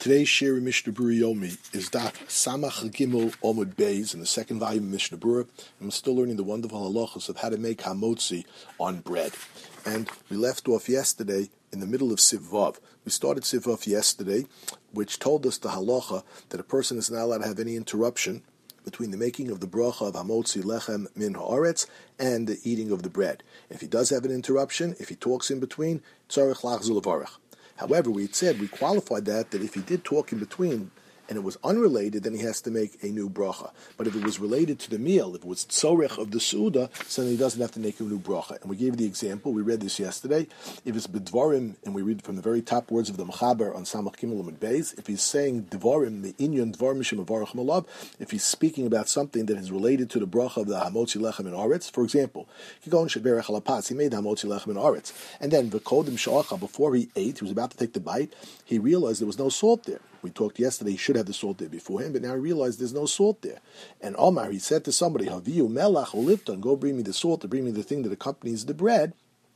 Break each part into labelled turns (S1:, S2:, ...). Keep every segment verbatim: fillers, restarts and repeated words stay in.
S1: Today's share in Mishnah Berurah Yomi is Daf Samach Gimel Omud Beis in the second volume of Mishnah Berurah, and we're still learning the wonderful halachos of how to make hamotzi on bread. And we left off yesterday in the middle of Siv Vav. We started Siv Vav yesterday, which told us the halacha that a person is not allowed to have any interruption between the making of the bracha of hamotzi lechem min haaretz and the eating of the bread. If he does have an interruption, if he talks in between, tzarich lachzul levarach. However, we had said, we qualified that, that if he did talk in between and it was unrelated, then he has to make a new bracha. But if it was related to the meal, if it was tzorech of the suda, so then he doesn't have to make a new bracha. And we gave the example, we read this yesterday, if it's bedvarim, and we read from the very top words of the Mechaber on Samach Gimel Amud Beis, if he's saying dvarim, the inyan dvar mishim avarach malav, if he's speaking about something that is related to the bracha of the hamotzi lechem in aretz, for example, kigon sheberech alapas, he made the hamotzi lechem in aretz, and then v'kodim sha'acha, before he ate, he was about to take the bite, he realized there was no salt there. We talked yesterday, he should have the salt there beforehand, but now he realized there's no salt there. And Omar, he said to somebody, Haviyu melach olifton, go bring me the salt, to bring me the thing that accompanies the bread.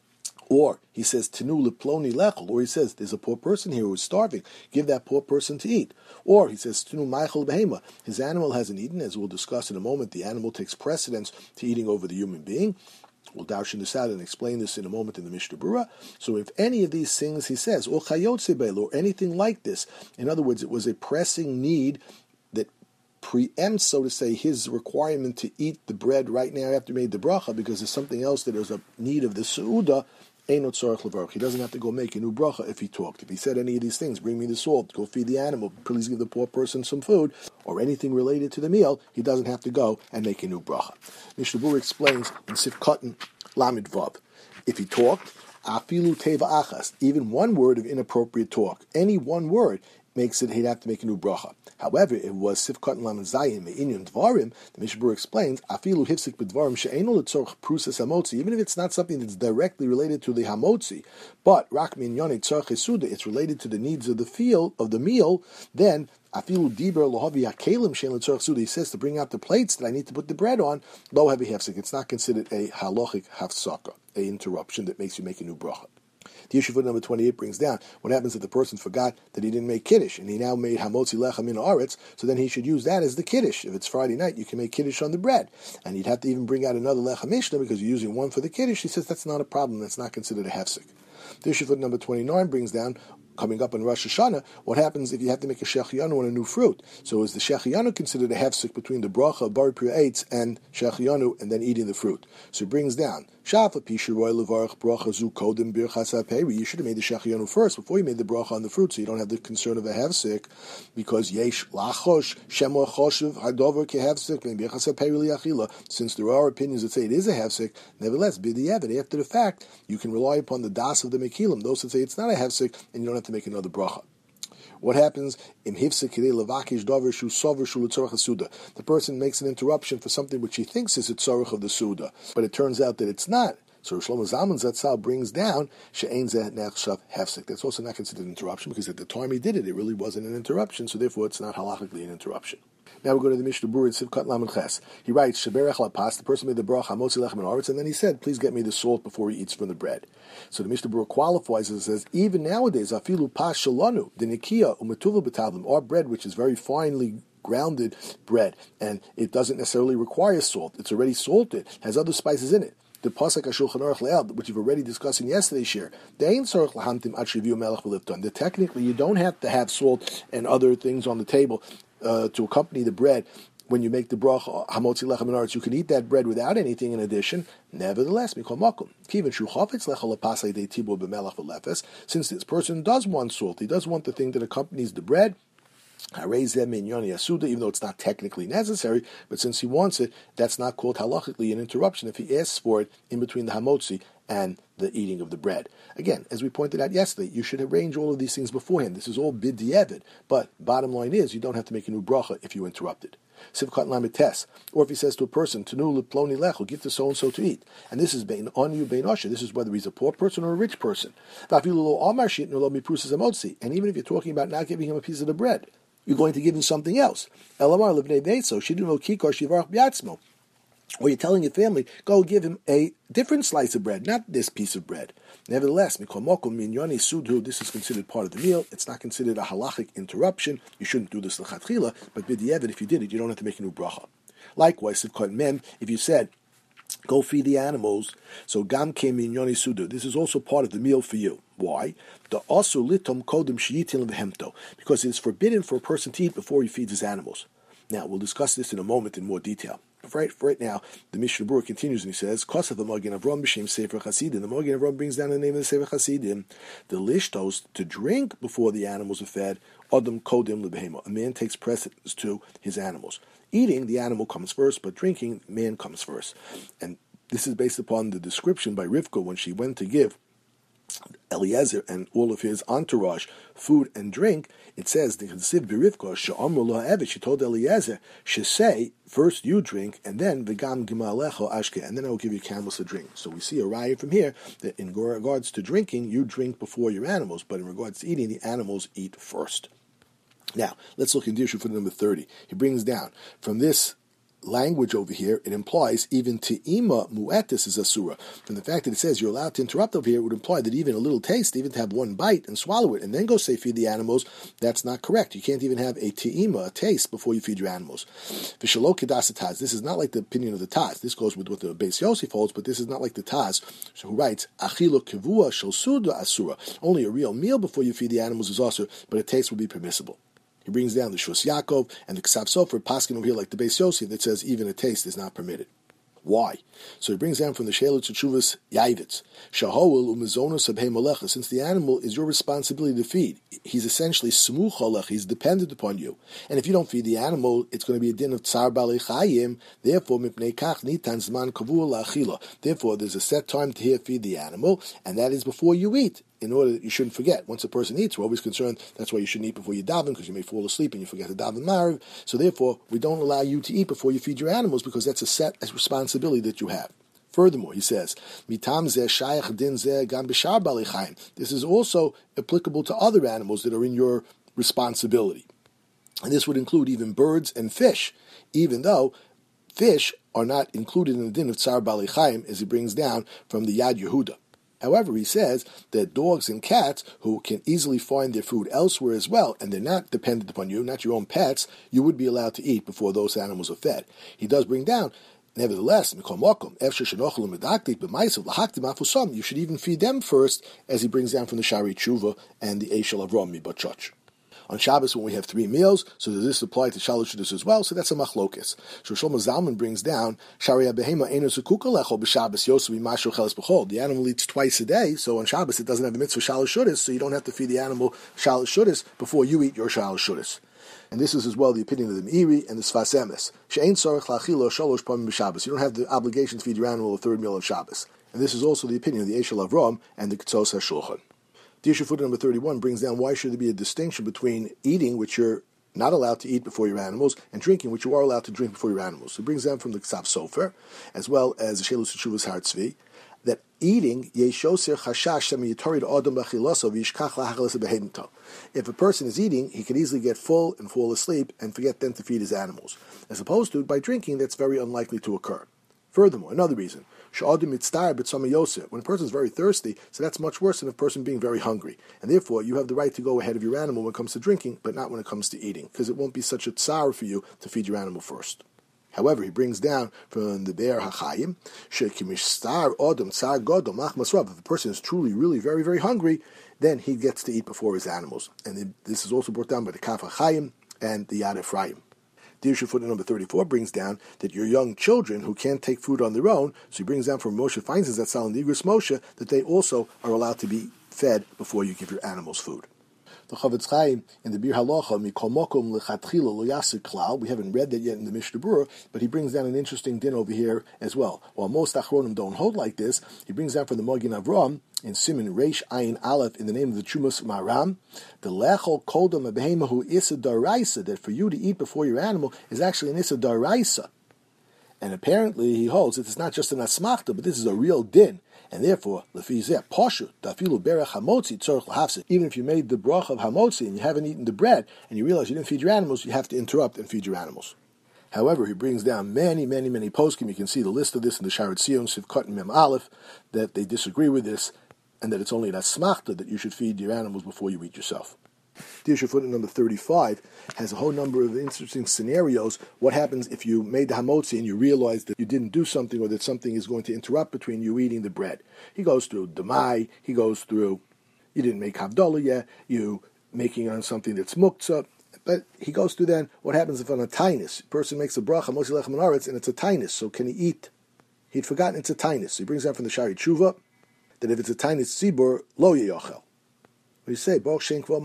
S1: Or he says, Tenu leploni lechol, or he says, there's a poor person here who is starving, give that poor person to eat. Or he says, Tenu maichel behema, his animal hasn't eaten, as we'll discuss in a moment, the animal takes precedence to eating over the human being. We'll darshan this out and explain this in a moment in the Mishnah Berurah. So if any of these things, he says, or chayotze beil, or anything like this, in other words, it was a pressing need that preempts, so to say, his requirement to eat the bread right now after he made the bracha, because there's something else that is a need of the seuda, Eino tzarich levarach. He doesn't have to go make a new bracha if he talked. If he said any of these things, bring me the salt, go feed the animal, please give the poor person some food, or anything related to the meal, he doesn't have to go and make a new bracha. Mishnah Berurah explains in Sif Katan Lamed Vav, if he talked, afilu teva achas, even one word of inappropriate talk, any one word makes it he'd have to make a new bracha. However, it was Sifkat Lamed Zayin Me'inyan Dvarim. The Mishnah Berurah explains, Afilu Hifsik B'Dvarim She'enu L'Tzorch Prusas Hamotzi. Even if it's not something that's directly related to the Hamotzi, but Rak Minyoni Tzorch Esuda, it's related to the needs of the field of the meal. Then Afilu Diber Lohavi Hakelim She'en L'Tzorch Suda. He says to bring out the plates that I need to put the bread on. Lo Heavy Hefsik. It's not considered a halachic hafsaka, a interruption that makes you make a new bracha. The issue foot number twenty-eight brings down what happens if the person forgot that he didn't make kiddush and he now made hamotzi lechem in aretz, so then he should use that as the kiddush. If it's Friday night, you can make kiddush on the bread, and you'd have to even bring out another lechem mishnah because you're using one for the kiddush. He says that's not a problem. That's not considered a hefsek. The issue foot number twenty-nine brings down, coming up on Rosh Hashanah, what happens if you have to make a shechianu on a new fruit? So is the shechianu considered a hefsek between the bracha of bar priya eitz and shechianu and then eating the fruit? So it brings down, shafa pishu roy levarach bracha zu kodim birchas haperi. You should have made the shechianu first before you made the bracha on the fruit, so you don't have the concern of a hefsek, because yesh lachosh shemor choshev hadover kehefsek and birchas haperi liachila. Since there are opinions that say it is a hefsek, nevertheless, b'diavad, after the fact, you can rely upon the das of the mekilim, those that say it's not a hefsek, and you don't have to make another bracha. What happens? The person makes an interruption for something which he thinks is a tzorech of the suda, but it turns out that it's not. So Shlomo Zalman Zatzal brings down she'ein zeh nechshav hefsek. That's also not considered an interruption because at the time he did it, it really wasn't an interruption. So therefore, it's not halachically an interruption. Now we go to the Mishnah Berurah in Sivkat Lamed Ches. He writes, Sheberech lapas, the person made the bracha hamotzi lechem in aretz, and then he said, please get me the salt before he eats from the bread. So the Mishnah Berurah qualifies and says, even nowadays, afilu pas shalanu, the nikia umetuva b'tavlim, our bread, which is very finely grounded bread, and it doesn't necessarily require salt. It's already salted, has other spices in it. The pasuk HaShulchan Aruch Le'el, which you've already discussed in yesterday's share, that technically you don't have to have salt and other things on the table uh, to accompany the bread. When you make the bracha hamotzi lechem in aretz, you can eat that bread without anything in addition. Nevertheless, since this person does want salt, he does want the thing that accompanies the bread, even though it's not technically necessary, but since he wants it, that's not called halachically an interruption if he asks for it in between the hamotzi and the eating of the bread. Again, as we pointed out yesterday, you should arrange all of these things beforehand. This is all b'diavad, but bottom line is you don't have to make a new bracha if you interrupted. Sivkat Lamed Tes, or if he says to a person, Tenu leploni lechol, give to so and so to eat, and this is bein on you bein osher. This is whether he's a poor person or a rich person. And even if you're talking about not giving him a piece of the bread, you're going to give him something else. Elamar lebnei beitzo shidun lo kikar shivarach b'yatzmo. or you're telling your family, go give him a different slice of bread, not this piece of bread. Nevertheless, this is considered part of the meal. It's not considered a halachic interruption. You shouldn't do this l'chatchila, but b'di'evet, if you did it, you don't have to make a new bracha. Likewise, if you said, go feed the animals, so gam came in yoni sudu. This is also part of the meal for you. Why? The also litom kodem sheyitin levehemto, because it is forbidden for a person to eat before he feeds his animals. Now, we'll discuss this in a moment in more detail. But right, for right now, the Mishnah Berurah continues and he says, Kosav the Magen Avram b'shem Sefer Chasidim. The Magen Avram brings down the name of the Sefer Chasidim. The lishtos, to drink before the animals are fed, Adam kodim lebehema. A man takes precedence to his animals. Eating, the animal comes first, but drinking, man comes first. And this is based upon the description by Rivka when she went to give Eliezer and all of his entourage food and drink. It says the Chesiv Berivka she'amru lo she told Eliezer, she say, first you drink, and then v'gam gimalecho ashke, and then I will give you camels to drink. So we see a raya from here that in regards to drinking, you drink before your animals, but in regards to eating, the animals eat first. Now let's look in Dirshu for number thirty. He brings down from this language over here, it implies even te'ima mu'etis is asura. From the fact that it says you're allowed to interrupt over here, it would imply that even a little taste, even to have one bite and swallow it, and then go say feed the animals, that's not correct. You can't even have a te'ima, a taste, before you feed your animals. V'shalo kedas Taz. This is not like the opinion of the Taz. This goes with what the Beis Yosef holds, but this is not like the Taz, who writes, achilo kivua shel suda asura. Only a real meal before you feed the animals is asur, but a taste would be permissible. He brings down the Shus Yaakov and the Ksav Sofer, Paskin over here like the Beis Yosef that says even a taste is not permitted. Why? So he brings down from the Sheila Tshuvas Yaivitz, Shahol u'mezonus abhei molecha. Since the animal is your responsibility to feed, he's essentially smuch alech. He's dependent upon you, and if you don't feed the animal, it's going to be a din of tsar balei chayim. Therefore, mipnei kach nitan zman kavua la'achila. Therefore, there's a set time to here feed the animal, and that is before you eat. In order that you shouldn't forget. Once a person eats, we're always concerned that's why you shouldn't eat before you daven, because you may fall asleep and you forget to daven Mariv. So therefore, we don't allow you to eat before you feed your animals, because that's a set responsibility that you have. Furthermore, he says, Mitam zeh shayach din zeh gam b'shar balei chayim. This is also applicable to other animals that are in your responsibility. And this would include even birds and fish, even though fish are not included in the din of tsar balei chayim, as he brings down from the Yad Yehuda. However, he says that dogs and cats who can easily find their food elsewhere as well, and they're not dependent upon you, not your own pets, you would be allowed to eat before those animals are fed. He does bring down, nevertheless, you should even feed them first, as he brings down from the Shari Tshuva and the Eshel Avram Mibachoch. On Shabbos, when we have three meals, so does this apply to Shalosh Shudas as well? So that's a machlokes. So Shlomo Zalman brings down, Sharia behema enu zekuka lecho b'Shabbos yosu b'mashu cheles b'chol. The animal eats twice a day, so on Shabbos it doesn't have a mitzvah Shalosh Shudas, so you don't have to feed the animal Shalosh Shudas before you eat your Shalosh Shudas. And this is as well the opinion of the Meiri and the Sfas Emes. She'ein tzarich la'achilo shalosh pamim b'Shabbos. You don't have the obligation to feed your animal a third meal on Shabbos. And this is also the opinion of the Eshel Avram and the Ketzos HaShulchan. The issue footnote number thirty-one brings down why should there be a distinction between eating, which you're not allowed to eat before your animals, and drinking, which you are allowed to drink before your animals. So it brings down from the Ksav Sofer, as well as the Shelus Tshuvas Har Tzvi, that eating, yeshoser chashash semi-yitorid odom lachiloso v'yishkach lahachalas behedento. If a person is eating, he could easily get full and fall asleep and forget then to feed his animals. As opposed to, by drinking, that's very unlikely to occur. Furthermore, another reason, when a person is very thirsty, so that's much worse than a person being very hungry. And therefore, you have the right to go ahead of your animal when it comes to drinking, but not when it comes to eating, because it won't be such a tsar for you to feed your animal first. However, he brings down from the Be'er HaChaim, if a person is truly, really, very, very hungry, then he gets to eat before his animals. And this is also brought down by the Kaf HaChaim and the Yad Ephraim. The issue footnote number thirty-four brings down that your young children who can't take food on their own, so he brings down from Moshe finds that Sal and Igros Moshe, that they also are allowed to be fed before you give your animals food. The Chavetz Chaim in the Bir Halacha, Mikol Mokom Lechatchila Lo Yasir Klal, we haven't read that yet in the Mishnah Berurah, but he brings down an interesting din over here as well. While most Achronim don't hold like this, he brings down from the Magen Avram, in Siman Reish Ayin Aleph, in the name of the Chumas Maram, the Lechol Kodam Abehemahu Issa Daraisa, that for you to eat before your animal is actually an Issa Daraisa. And apparently he holds that it's not just an asmachta, but this is a real din. And therefore, even if you made the bracha of hamotzi and you haven't eaten the bread, and you realize you didn't feed your animals, you have to interrupt and feed your animals. However, he brings down many, many, many poskim. You can see the list of this in the Sharet Tzion, Sivkot and Mem Aleph, that they disagree with this, and that it's only an asmachta that you should feed your animals before you eat yourself. Dirshu footnote number thirty-five has a whole number of interesting scenarios. What happens if you made the hamotzi and you realize that you didn't do something or that something is going to interrupt between you eating the bread? He goes through demai, he goes through, you didn't make havdalah yet, you making on something that's muktzah. But he goes through then, what happens if on a tainus, a person makes a bracha, motzi lechem haaretz, and it's a tainus, so can he eat? He'd forgotten it's a tainus. So he brings out from the Shari Tshuva that if it's a tainus tzibur, lo yeyochel. You say, however, if it's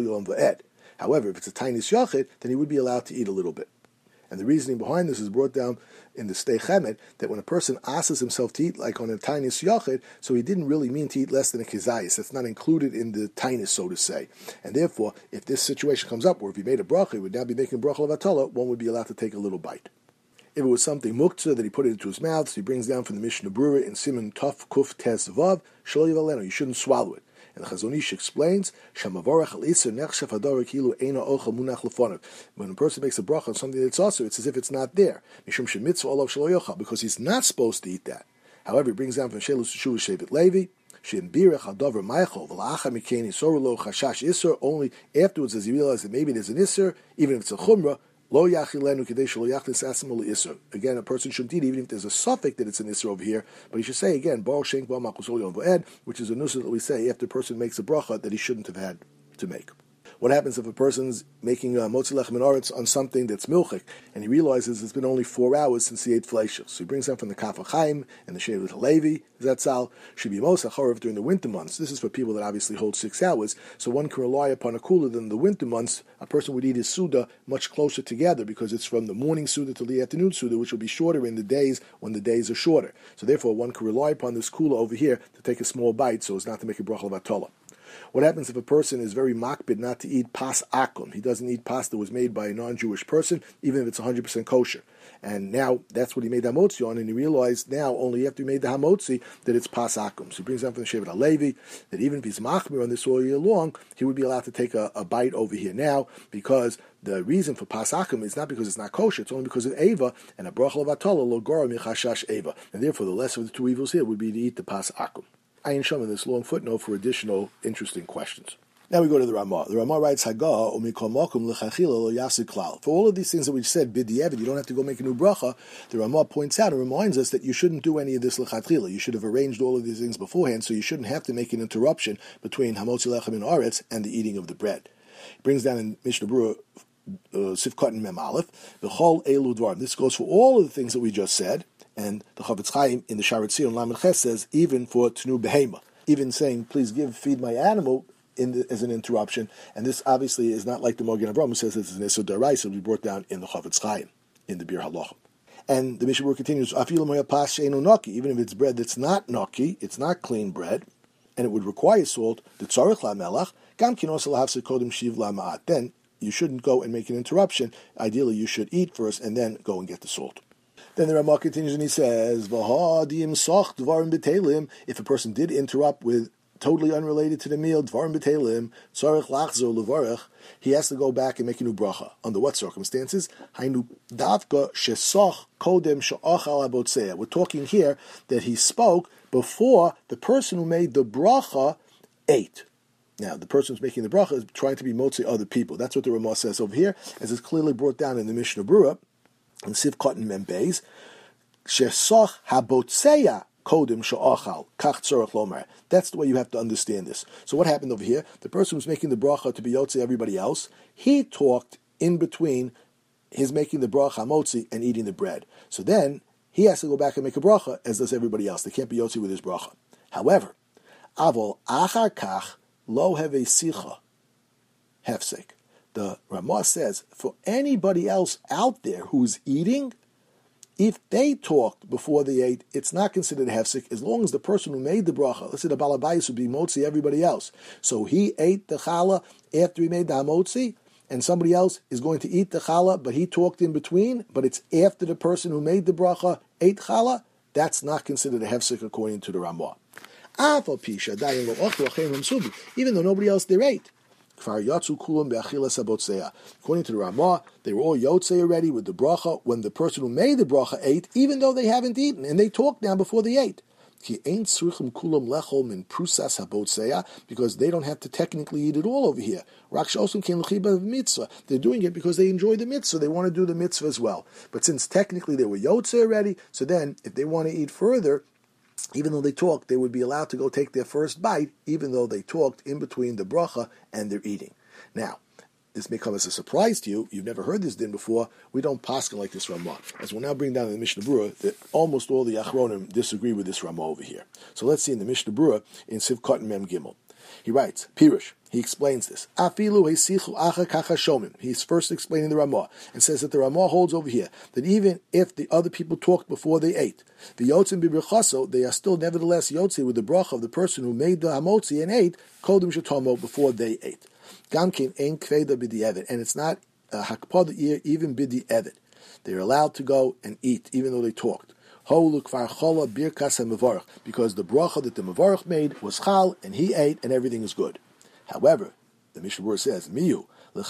S1: a tainus yachid, then he would be allowed to eat a little bit. And the reasoning behind this is brought down in the Stei Chemet, that when a person asks himself to eat like on a tainus yachid, so he didn't really mean to eat less than a kizayis. That's not included in the tainus, so to say. And therefore, if this situation comes up, where if he made a bracha, he would now be making a bracha of atala, one would be allowed to take a little bite. If it was something muktzah that he put it into his mouth, so he brings down from the Mishnah Berurah in Siman Tuf Kuf Tes Vav, Shlo Yivalenu, you shouldn't swallow it. And the Chazon Ish explains, when a person makes a bracha on something that's also, it's as if it's not there, because he's not supposed to eat that. However, he brings down from Shelus Shuvah Shevet Levi, only afterwards as he realized that maybe there's an isser, even if it's a chumrah, Lo yachilenu kadei shelo yachlis asim isser. Again, a person shouldn't eat even if there's a suffix that it's an isser over here. But he should say again, bar shenk ba makusol yon v'ed, which is a nusa that we say after a person makes a bracha that he shouldn't have had to make. What happens if a person's making a motzi lechem haaretz on something that's milchik, and he realizes it's been only four hours since he ate fleisha? So he brings them from the Kaf HaChaim and the Shevet Halevi, Zatzal, should be most achorav during the winter months. This is for people that obviously hold six hours, so one can rely upon a cooler than the winter months. A person would eat his Suda much closer together because it's from the morning Suda to the afternoon Suda, which will be shorter in the days when the days are shorter. So therefore one can rely upon this cooler over here to take a small bite so as not to make a bracha of atala. What happens if a person is very makbid not to eat pas akum? He doesn't eat pasta that was made by a non-Jewish person, even if it's one hundred percent kosher. And now that's what he made the hamotzi on, and he realized now, only after he made the hamotzi, that it's pas akum. So he brings down from the Shevet Halevi that even if he's machmir on this all year long, he would be allowed to take a, a bite over here now, because the reason for pas akum is not because it's not kosher, it's only because of Eva, and a bracha of atala lo gora michashash Eva. And therefore the lesser of the two evils here would be to eat the pas akum. Ayin Shom in this long footnote for additional interesting questions. Now we go to the Ramah. The Ramah writes, Hagah umikol makom l'chachila lo yafsik klal. For all of these things that we said, b'di'evid, you don't have to go make a new bracha. The Ramah points out and reminds us that you shouldn't do any of this l'chachila. You should have arranged all of these things beforehand, so you shouldn't have to make an interruption between hamotzi lechem and aretz and the eating of the bread. He brings down in Mishnah Berurah, uh, Sivkot and Mem Aleph, the Chol Elu Dvarim. This goes for all of the things that we just said. And the Chavetz Chaim in the Sharet Tzion Lamed Ches says, even for Tnu Behema, even saying, please give, feed my animal in the, as an interruption. And this obviously is not like the Mogen Avraham, who says this is an Isur Daraisa, will be brought down in the Chavetz Chaim, in the Bir Halachim. And the Mishnah Berurah continues, Afilu moya pas she'eino naki, even if it's bread that's not naki, it's not clean bread, and it would require salt, the tzarich la melach, gam kinos lahafse kodim shiv la ma'at. Then you shouldn't go and make an interruption. Ideally, you should eat first and then go and get the salt. Then the Ramah continues and he says, if a person did interrupt with totally unrelated to the meal, he has to go back and make a new bracha. Under what circumstances? We're talking here that he spoke before the person who made the bracha ate. Now, the person who's making the bracha is trying to be motzi other people. That's what the Ramah says over here, as it's clearly brought down in the Mishnah Berurah, and Sivkot and Mem Beis, shesoch habotzeya kodim she'achal kach tzorach lomar. That's the way you have to understand this. So what happened over here? The person who's making the bracha to be yotze everybody else, he talked in between his making the bracha motzi and eating the bread. So then he has to go back and make a bracha, as does everybody else. They can't be yotze with his bracha. However, avol achar kach lo have a sicha hefsek. The Ramah says, for anybody else out there who's eating, if they talked before they ate, it's not considered a hefsek, as long as the person who made the bracha, let's say the balabayis would be motzi everybody else. So he ate the challah after he made the hamotzi, and somebody else is going to eat the challah, but he talked in between, but it's after the person who made the bracha ate challah, that's not considered a hefsek according to the Ramah. Even though nobody else there ate. According to the Ramah, they were all yotzei already with the bracha when the person who made the bracha ate, even though they haven't eaten, and they talked now before they ate. Because they don't have to technically eat it all over here. They're doing it because they enjoy the mitzvah. They want to do the mitzvah as well. But since technically they were yotzei already, so then if they want to eat further, even though they talked, they would be allowed to go take their first bite, even though they talked in between the bracha and their eating. Now, this may come as a surprise to you. You've never heard this din before. We don't paskin like this Ramah. As we'll now bring down in the Mishnah Berurah that almost all the Achronim disagree with this Ramah over here. So let's see in the Mishnah Berurah in Sivkot Mem Gimel. He writes, Pirush, he explains this. Afilu heisichu acha kacha shomim. He's first explaining the Ramah and says that the Ramah holds over here that even if the other people talked before they ate, the yotzim bibrichaso, they are still nevertheless yotzi with the bracha of the person who made the hamotzi and ate kodim shetomo before they ate. Gamkin ein kveda b'di evet, and it's not hakpada even b'di evet. They're allowed to go and eat even though they talked. Because the bracha that the Mevarach made was chal, and he ate, and everything is good. However, the Mishnah Berurah says, Miyu,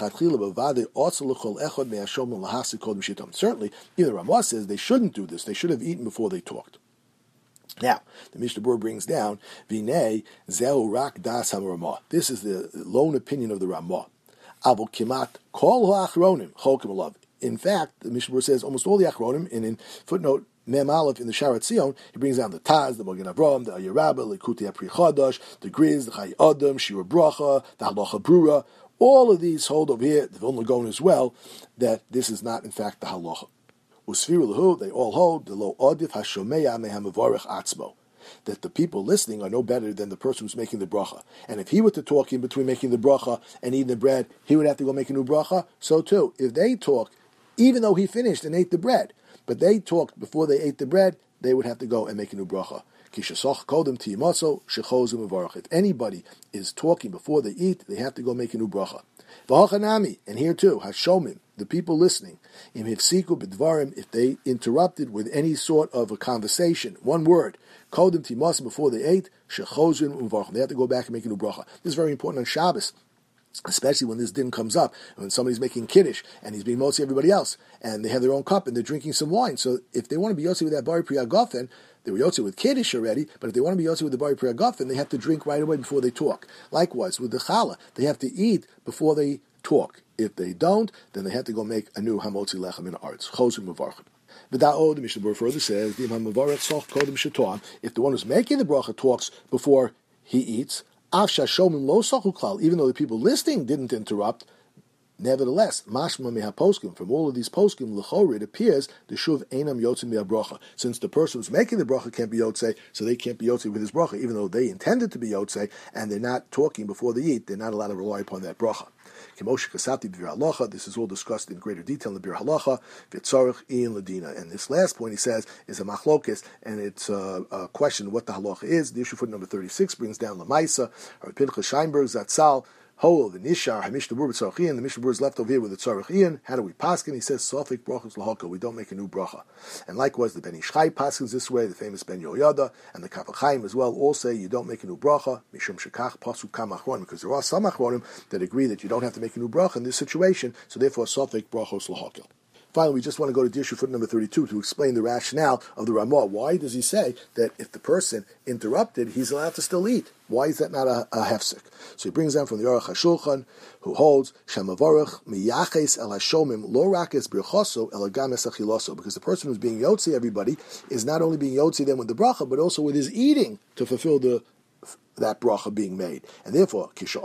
S1: certainly, even the Ramah says they shouldn't do this. They should have eaten before they talked. Now, the Mishnah Berurah brings down, Vinei zeu rak das ha-Ramah. This is the lone opinion of the Ramah. Avo kimat kol ha-achronim cholkim alav. In fact, the Mishnah Berurah says almost all the achronim, and in footnote Mem Aleph in the Sharat Zion, he brings down the Taz, the Magen Avraham, the Ayarabba, Likuti Apri Chadash, the Griz, the Chai Adam, Shira Bracha, the Halacha Brura. All of these hold over here, the Vilna Gaon as well, that this is not in fact the Halacha. Usfiru Lahu, they all hold, the Lo Odif HaShomeya Mehamavarech Atzmo, that the people listening are no better than the person who's making the bracha. And if he were to talk in between making the bracha and eating the bread, he would have to go make a new bracha. So too, if they talk, even though he finished and ate the bread, but they talked before they ate the bread, they would have to go and make a new bracha. If anybody is talking before they eat, they have to go make a new bracha. And here too, Hashomim, the people listening, if they interrupted with any sort of a conversation, one word, before they ate, they have to go back and make a new bracha. This is very important on Shabbos, especially when this din comes up, when somebody's making kiddush and he's being motzi everybody else, and they have their own cup and they're drinking some wine. So if they want to be yotzi with that bari pri hagafen, they were yotzi with kiddush already, but if they want to be yotzi with the bari pri hagafen, they have to drink right away before they talk. Likewise, with the challah, they have to eat before they talk. If they don't, then they have to go make a new hamotzi lechem in arts. Chozim mevarchim. But that the Mishnah Berurah further says, if the one who's making the bracha talks before he eats, even though the people listening didn't interrupt, nevertheless, mashma meha poskim, from all of these poskim, l'chor, it appears the shuv einam yotzei meha bracha. Since the person who's making the bracha can't be yotzei, so they can't be yotzei with his bracha, even though they intended to be yotzei, and they're not talking before they eat, they're not allowed to rely upon that bracha. This is all discussed in greater detail in the Bir Halacha, V'tzarech Ian Ladina. And this last point, he says, is a machlokes, and it's a, a question of what the halacha is. The issue foot number thirty-six brings down Lamaisa, or Pinchas Scheinberg, Zatzal, Ho, the Nishar, Mishnah Berurah Tzarech Ian. The Mishnah Berurah is left over here with the Tzarech Ian. How do we paskin? He says, Sofik brachos lahaka. We don't make a new bracha. And likewise, the Ben Ish Chai paskins this way, the famous Ben Yoyada, and the Kaf HaChaim as well, all say you don't make a new bracha, Mishum Shekach Pasuk Kam Achronim, because there are some Achronim that agree that you don't have to make a new bracha in this situation, so therefore, Sofik brachos lahaka. Finally, we just want to go to the issue foot number thirty-two to explain the rationale of the Ramah. Why does he say that if the person interrupted, he's allowed to still eat? Why is that not a, a hefsek? So he brings down from the Aruch HaShulchan, who holds Shemavarach miyaches el hashomim lo rakes birchoso el agames achiloso, because the person who's being yotzi everybody is not only being yotzi them with the bracha, but also with his eating to fulfill the that bracha being made. And therefore, it's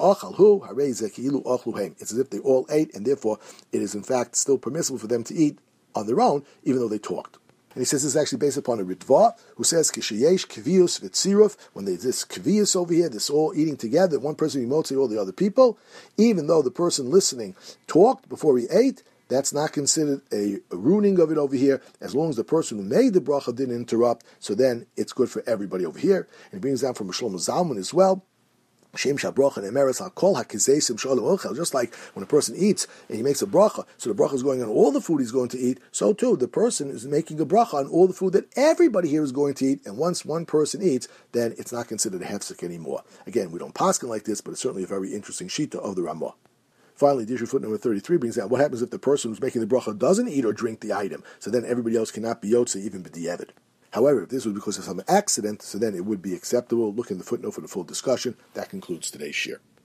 S1: as if they all ate, and therefore it is in fact still permissible for them to eat on their own, even though they talked. And he says this is actually based upon a Ritva, who says, Kishayesh kvius v'tziruf, when there's this kvius over here, this all eating together, one person emotes all the other people, even though the person listening talked before he ate, that's not considered a, a ruining of it over here, as long as the person who made the bracha didn't interrupt, so then it's good for everybody over here. And he brings down from Shlomo Zalman as well, Just like when a person eats and he makes a bracha, so the bracha is going on all the food he's going to eat, so too the person is making a bracha on all the food that everybody here is going to eat, and once one person eats, then it's not considered a hefsek anymore. Again, we don't paskin like this, but it's certainly a very interesting shita of the Ramah. Finally, Dishur foot number thirty-three brings out what happens if the person who's making the bracha doesn't eat or drink the item, so then everybody else cannot be yotze, even b'di'evid. However, if this was because of some accident, so then it would be acceptable. Look in the footnote for the full discussion. That concludes today's shir.